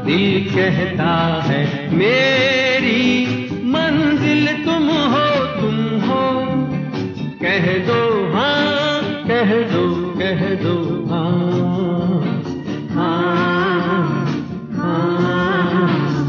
दिल कहता है मेरी मंजिल तुम हो, कह दो हाँ, कह दो हाँ, हाँ, हाँ।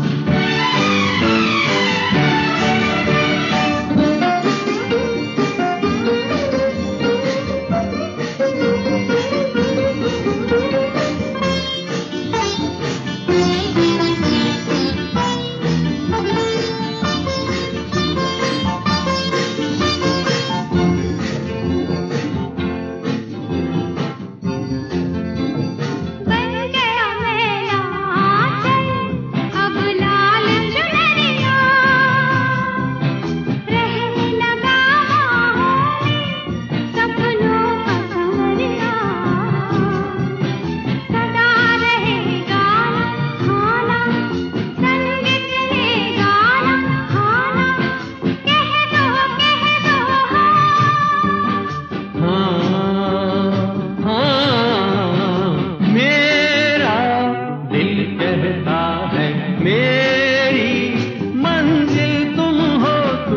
मेरी मंजिल तुम हो,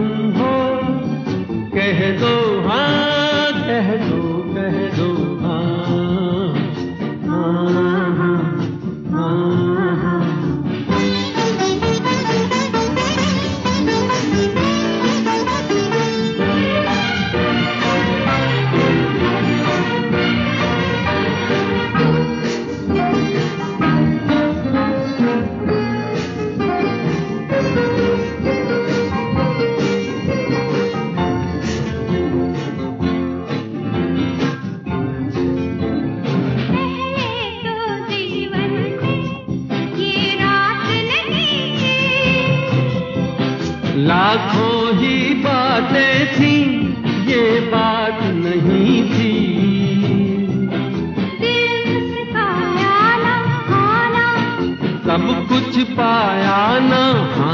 कह दो हाँ, कह दो हाँ, हाँ, हाँ, हाँ। लाखों ही बातें थी, ये बात नहीं थी। दिल सिखाया ना खाना, सब कुछ पाया ना।